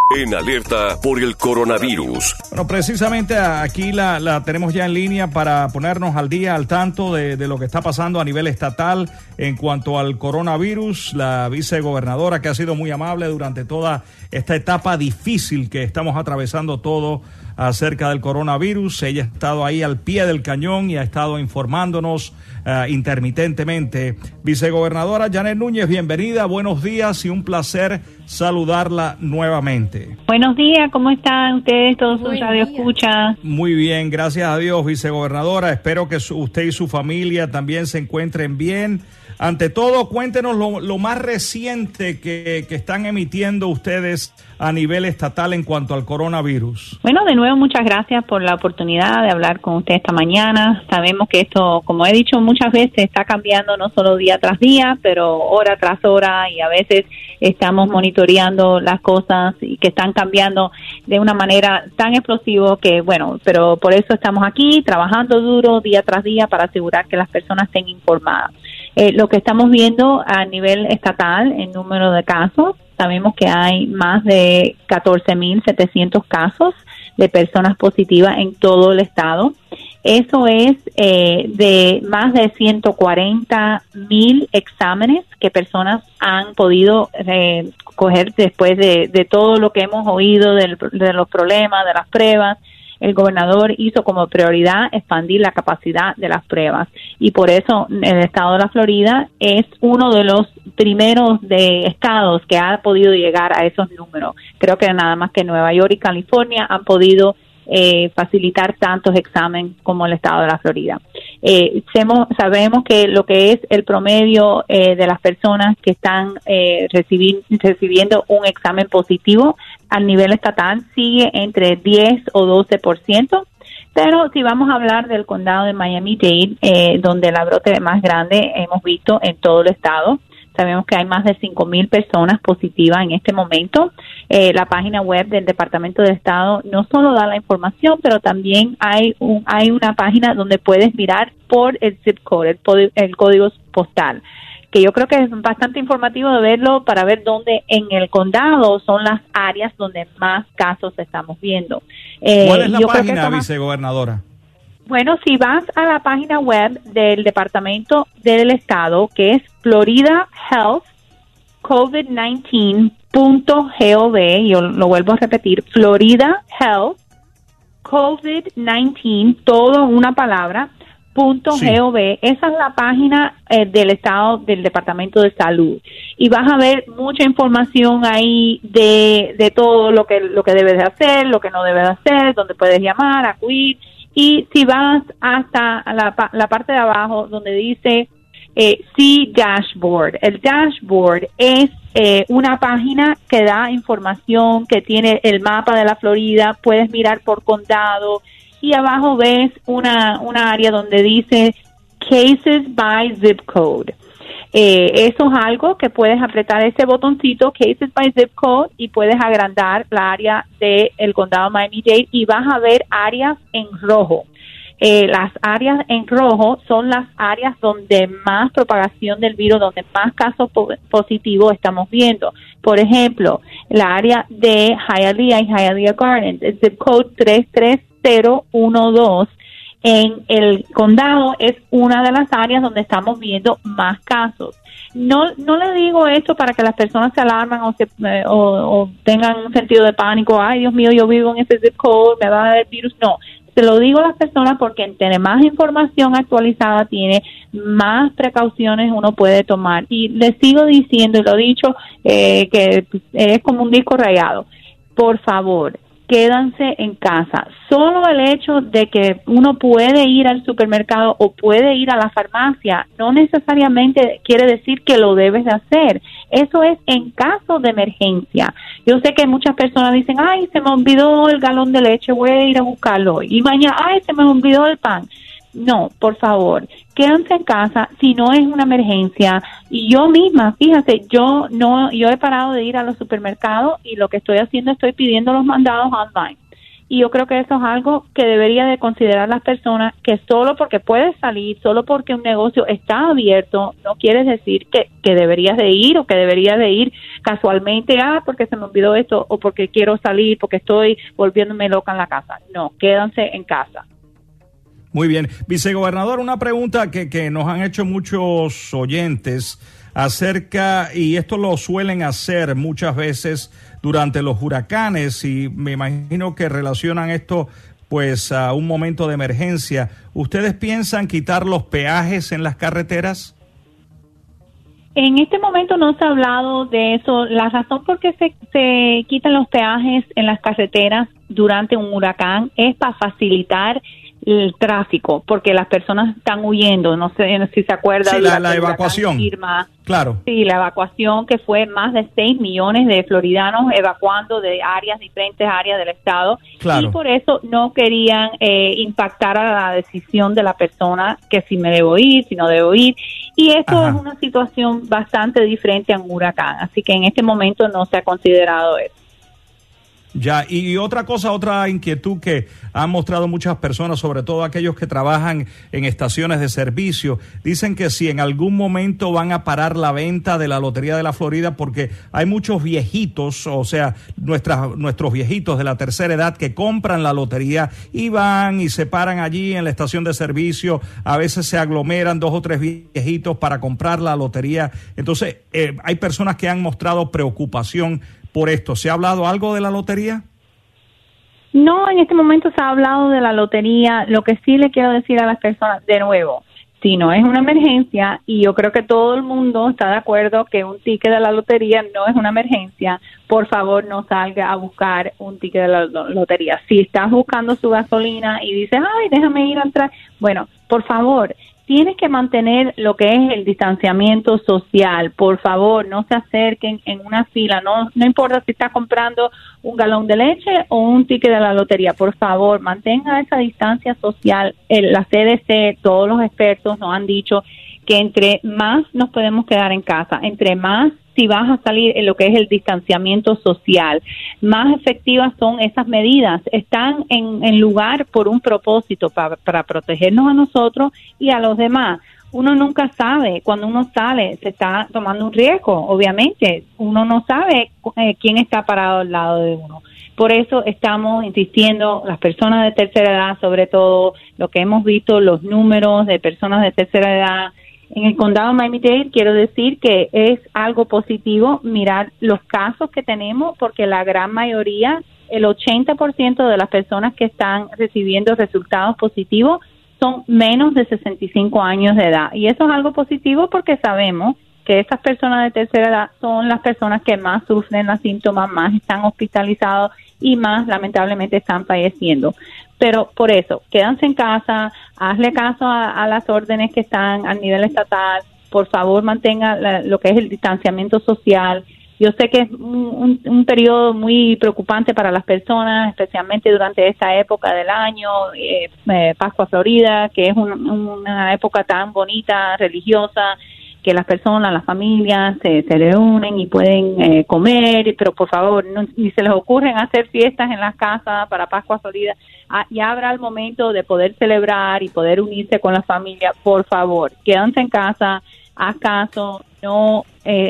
En alerta por el coronavirus. Bueno, precisamente aquí la tenemos ya en línea para ponernos al día, al tanto de lo que está pasando a nivel estatal en cuanto al coronavirus. La vicegobernadora, que ha sido muy amable durante toda esta etapa difícil que estamos atravesando todo acerca del coronavirus. Ella ha estado ahí al pie del cañón y ha estado informándonos intermitentemente. Vicegobernadora Yanet Núñez, bienvenida, buenos días y un placer saludarla nuevamente. Buenos días, ¿cómo están ustedes, todos sus radioescuchas? Muy bien, gracias a Dios, vicegobernadora. Espero que usted y su familia también se encuentren bien. Ante todo, cuéntenos lo más reciente que están emitiendo ustedes a nivel estatal en cuanto al coronavirus. Bueno, de nuevo, muchas gracias por la oportunidad de hablar con usted esta mañana. Sabemos que esto, como he dicho muchas veces, está cambiando no solo día tras día, pero hora tras hora, y a veces estamos monitoreando las cosas y que están cambiando de una manera tan explosiva que, bueno, pero por eso estamos aquí trabajando duro día tras día para asegurar que las personas estén informadas. Lo que estamos viendo a nivel estatal en número de casos, sabemos que hay más de 14,700 casos de personas positivas en todo el estado. Eso es de más de 140,000 exámenes que personas han podido coger después de todo lo que hemos oído de los problemas, de las pruebas. El gobernador hizo como prioridad expandir la capacidad de las pruebas, y por eso el estado de la Florida es uno de los primeros de estados que ha podido llegar a esos números. Creo que nada más que Nueva York y California han podido facilitar tantos exámenes como el estado de la Florida. Sabemos que lo que es el promedio de las personas que están recibiendo un examen positivo a nivel estatal sigue entre 10 o 12%, pero si vamos a hablar del condado de Miami-Dade, donde la brote más grande hemos visto en todo el estado, sabemos que hay más de 5,000 personas positivas en este momento. La página web del Departamento de Estado no solo da la información, pero también hay una página donde puedes mirar por el zip code, el código postal, que yo creo que es bastante informativo de verlo para ver dónde en el condado son las áreas donde más casos estamos viendo. ¿Cuál es la página, vicegobernadora? Bueno, si vas a la página web del Departamento del Estado, que es Florida Health COVID-19.gov, yo lo vuelvo a repetir, Florida Health COVID-19, todo una palabra, .gov, esa es la página del Estado del Departamento de Salud, y vas a ver mucha información ahí de todo lo que debes de hacer, lo que no debes de hacer, dónde puedes llamar, acudir. Y si vas hasta la parte de abajo donde dice See Dashboard, el dashboard es una página que da información, que tiene el mapa de la Florida, puedes mirar por condado, y abajo ves una área donde dice Cases by Zip Code. Eso es algo que puedes apretar ese botoncito, Cases by Zip Code, y puedes agrandar la área del condado Miami-Dade y vas a ver áreas en rojo. Las áreas en rojo son las áreas donde más propagación del virus, donde más casos positivos estamos viendo. Por ejemplo, la área de Hialeah y Hialeah Gardens, el zip code 33012, en el condado es una de las áreas donde estamos viendo más casos. No le digo esto para que las personas se alarmen o tengan un sentido de pánico. Ay, Dios mío, yo vivo en ese zip code, me va a dar el virus. No, se lo digo a las personas porque entre más información actualizada tiene, más precauciones uno puede tomar. Y les sigo diciendo, y lo he dicho, que es como un disco rayado. Por favor, quédanse en casa. Solo el hecho de que uno puede ir al supermercado o puede ir a la farmacia no necesariamente quiere decir que lo debes de hacer. Eso es en caso de emergencia. Yo sé que muchas personas dicen, ay, se me olvidó el galón de leche, voy a ir a buscarlo hoy. Y mañana, ay, se me olvidó el pan. No, por favor, quédense en casa si no es una emergencia. Y yo misma, fíjate, yo he parado de ir a los supermercados y lo que estoy haciendo, estoy pidiendo los mandados online. Y yo creo que eso es algo que debería de considerar las personas, que solo porque puedes salir, solo porque un negocio está abierto, no quiere decir que deberías de ir o que deberías de ir casualmente, porque se me olvidó esto o porque quiero salir, porque estoy volviéndome loca en la casa. No, quédense en casa. Muy bien. Vicegobernador, una pregunta que nos han hecho muchos oyentes acerca, y esto lo suelen hacer muchas veces durante los huracanes, y me imagino que relacionan esto pues a un momento de emergencia. ¿Ustedes piensan quitar los peajes en las carreteras? En este momento no se ha hablado de eso. La razón por qué se quitan los peajes en las carreteras durante un huracán es para facilitar el tráfico, porque las personas están huyendo. No sé si se acuerdan. Sí, la evacuación. Irma. Claro. Sí, la evacuación, que fue más de 6 millones de floridanos evacuando de diferentes áreas del estado. Claro. Y por eso no querían impactar a la decisión de la persona, que si me debo ir, si no debo ir. Y esto es una situación bastante diferente a un huracán. Así que en este momento no se ha considerado eso. Ya, y otra inquietud que han mostrado muchas personas, sobre todo aquellos que trabajan en estaciones de servicio, dicen que si en algún momento van a parar la venta de la Lotería de la Florida, porque hay muchos viejitos, o sea, nuestros viejitos de la tercera edad que compran la lotería y van y se paran allí en la estación de servicio. A veces se aglomeran 2 o 3 viejitos para comprar la lotería. Entonces, hay personas que han mostrado preocupación por esto. ¿Se ha hablado algo de la lotería? No, en este momento se ha hablado de la lotería. Lo que sí le quiero decir a las personas, de nuevo, si no es una emergencia, y yo creo que todo el mundo está de acuerdo que un ticket de la lotería no es una emergencia, por favor no salga a buscar un ticket de la lotería. Si estás buscando su gasolina y dices, déjame ir atrás, bueno, por favor, tienes que mantener lo que es el distanciamiento social. Por favor, no se acerquen en una fila. No importa si está comprando un galón de leche o un ticket de la lotería. Por favor, mantenga esa distancia social. La CDC, todos los expertos nos han dicho que entre más nos podemos quedar en casa, entre más, si vas a salir en lo que es el distanciamiento social, más efectivas son esas medidas. Están en lugar por un propósito, para protegernos a nosotros y a los demás. Uno nunca sabe, cuando uno sale se está tomando un riesgo, obviamente. Uno no sabe quién está parado al lado de uno. Por eso estamos insistiendo, las personas de tercera edad, sobre todo, lo que hemos visto, los números de personas de tercera edad. En el condado de Miami-Dade quiero decir que es algo positivo mirar los casos que tenemos, porque la gran mayoría, el 80% de las personas que están recibiendo resultados positivos son menos de 65 años de edad. Y eso es algo positivo porque sabemos que estas personas de tercera edad son las personas que más sufren los síntomas, más están hospitalizados y más lamentablemente están falleciendo. Pero por eso, quédense en casa, hazle caso a las órdenes que están a nivel estatal, por favor mantenga lo que es el distanciamiento social. Yo sé que es un periodo muy preocupante para las personas, especialmente durante esta época del año, Pascua Florida, que es una época tan bonita, religiosa, que las personas, las familias se reúnen y pueden comer, pero por favor, ni se les ocurren hacer fiestas en las casas para Pascua Florida. Ya habrá el momento de poder celebrar y poder unirse con la familia. Por favor, quédense en casa, haz caso, no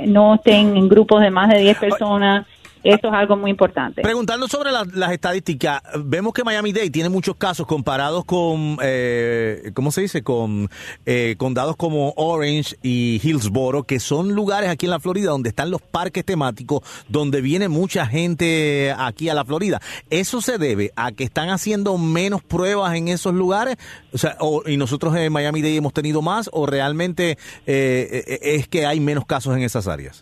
estén en grupos de más de 10 personas. Eso es algo muy importante. Preguntando sobre las estadísticas, vemos que Miami-Dade tiene muchos casos comparados con, ¿cómo se dice? Con condados como Orange y Hillsborough, que son lugares aquí en la Florida donde están los parques temáticos, donde viene mucha gente aquí a la Florida. ¿Eso se debe a que están haciendo menos pruebas en esos lugares? O sea, y nosotros en Miami-Dade hemos tenido más, o realmente es que hay menos casos en esas áreas?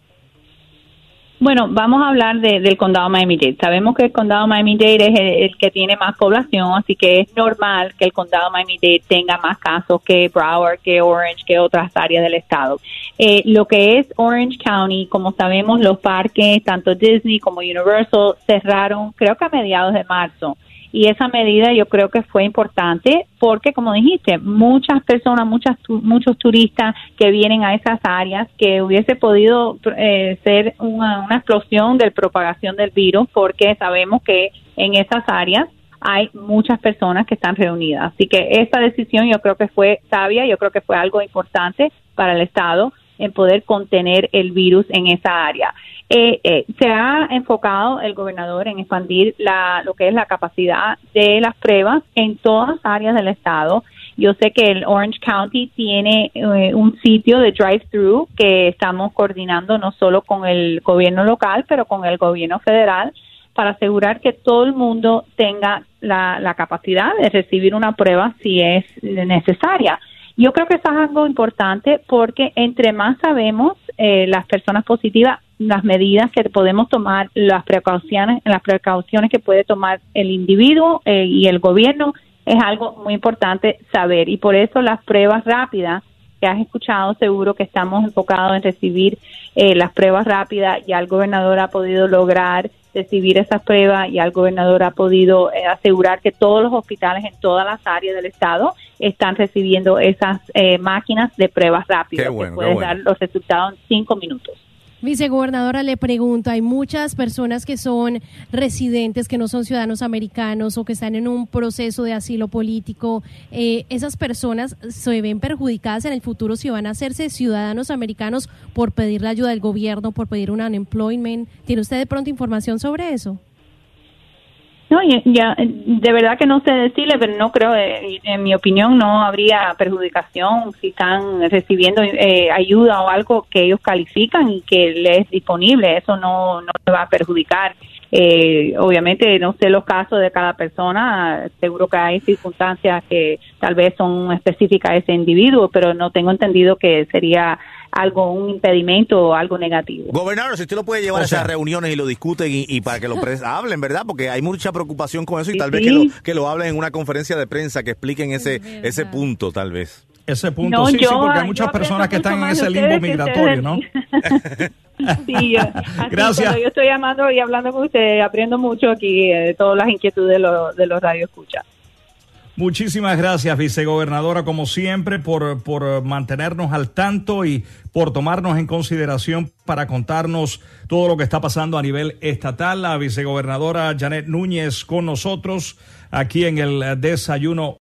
Bueno, vamos a hablar del condado Miami-Dade. Sabemos que el condado Miami-Dade es el que tiene más población, así que es normal que el condado Miami-Dade tenga más casos que Broward, que Orange, que otras áreas del estado. Lo que es Orange County, como sabemos, los parques, tanto Disney como Universal, cerraron creo que a mediados de marzo. Y esa medida yo creo que fue importante porque, como dijiste, muchas personas, muchos turistas que vienen a esas áreas, que hubiese podido ser una explosión de propagación del virus, porque sabemos que en esas áreas hay muchas personas que están reunidas. Así que esa decisión yo creo que fue sabia, yo creo que fue algo importante para el Estado en poder contener el virus en esa área. Se ha enfocado el gobernador en expandir lo que es la capacidad de las pruebas en todas las áreas del Estado. Yo sé que el Orange County tiene un sitio de drive-thru que estamos coordinando no solo con el gobierno local, pero con el gobierno federal, para asegurar que todo el mundo tenga la capacidad de recibir una prueba si es necesaria. Yo creo que eso es algo importante porque entre más sabemos las personas positivas, las medidas que podemos tomar, las precauciones que puede tomar el individuo y el gobierno, es algo muy importante saber. Y por eso las pruebas rápidas, que has escuchado, seguro que estamos enfocados en recibir las pruebas rápidas. Ya el gobernador ha podido lograr recibir esas pruebas y el gobernador ha podido asegurar que todos los hospitales en todas las áreas del estado están recibiendo esas máquinas de pruebas rápidas que pueden dar los resultados en 5 minutos. Vicegobernadora, le pregunto, hay muchas personas que son residentes, que no son ciudadanos americanos o que están en un proceso de asilo político. ¿Esas personas se ven perjudicadas en el futuro si van a hacerse ciudadanos americanos por pedir la ayuda del gobierno, por pedir un unemployment? ¿Tiene usted de pronto información sobre eso? No, ya, de verdad que no sé decirle, pero no creo, en mi opinión, no habría perjudicación si están recibiendo ayuda o algo que ellos califican y que les es disponible. Eso no le va a perjudicar. Obviamente, no sé los casos de cada persona. Seguro que hay circunstancias que tal vez son específicas a ese individuo, pero no tengo entendido que sería un impedimento o algo negativo. Gobernador, si usted lo puede llevar a esas reuniones y lo discuten y para que lo hablen, ¿verdad? Porque hay mucha preocupación con eso y tal vez que lo hablen en una conferencia de prensa, que expliquen ese punto, tal vez. Ese punto, no, sí, porque hay muchas personas que están en ese limbo migratorio, ¿no? Sí, gracias. Cuando yo estoy llamando y hablando con usted, aprendo mucho aquí de todas las inquietudes de los radioescuchas. Muchísimas gracias, vicegobernadora, como siempre, por mantenernos al tanto y por tomarnos en consideración para contarnos todo lo que está pasando a nivel estatal. La vicegobernadora Janet Núñez con nosotros aquí en el Desayuno